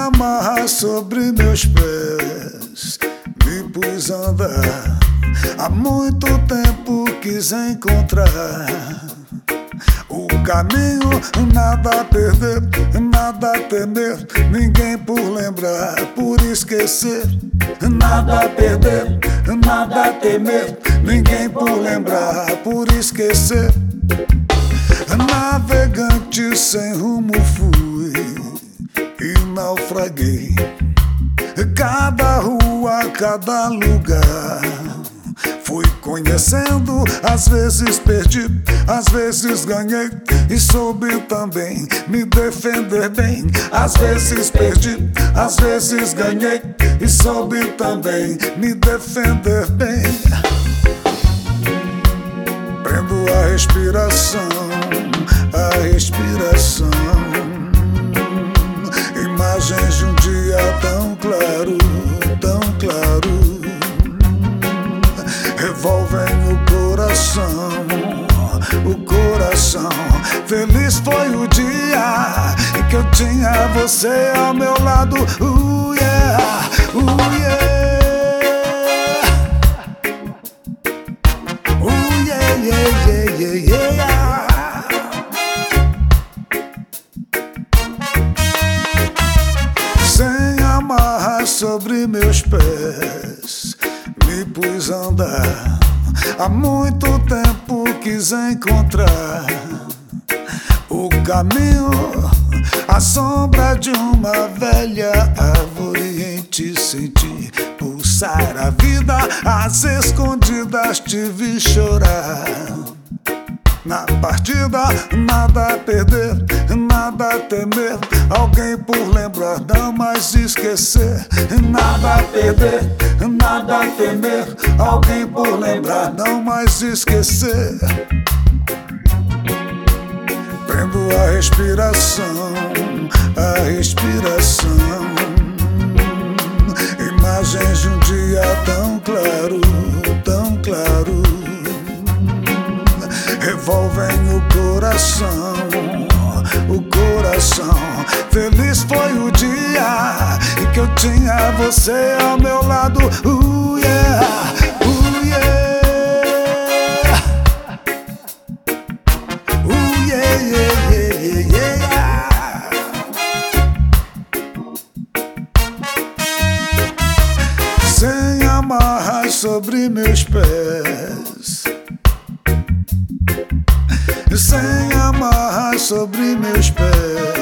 amarras sobre meus pés, me pus a andar. Há muito tempo quis encontrar o caminho, nada a perder, nada a temer, ninguém por lembrar, por esquecer. Nada a perder, nada a temer, ninguém por lembrar, por esquecer. Navegante sem rumo fui e naufraguei. Cada rua, cada lugar fui conhecendo, às vezes perdi, às vezes ganhei e soube também me defender bem. Às vezes perdi, às vezes ganhei e soube também me defender bem. Prendo a respiração, a respiração. Imagens de um dia tão claro, tão claro. Revolvem o coração, o coração. Feliz foi o dia em que eu tinha você ao meu lado. Yeah, yeah. Yeah, yeah, yeah, yeah. Sem amarras sobre meus pés, me pus a andar. Há muito tempo quis encontrar o caminho, a sombra de uma velha árvore. Em te senti pulsar a vida, às escondidas te vi chorar. Na partida, nada a perder, nada a temer, alguém por lembrar, não mais esquecer. Nada a perder, nada a temer, alguém por lembrar, não mais esquecer. Prendo a respiração, a respiração. Imagens de um dia tão claro, tão claro. Revolvem o coração, o coração. Feliz foi o dia em que eu tinha você ao meu lado. Yeah, yeah. Yeah, yeah, yeah, yeah. Sem amarras sobre meus pés, sem amarras sobre meus pés.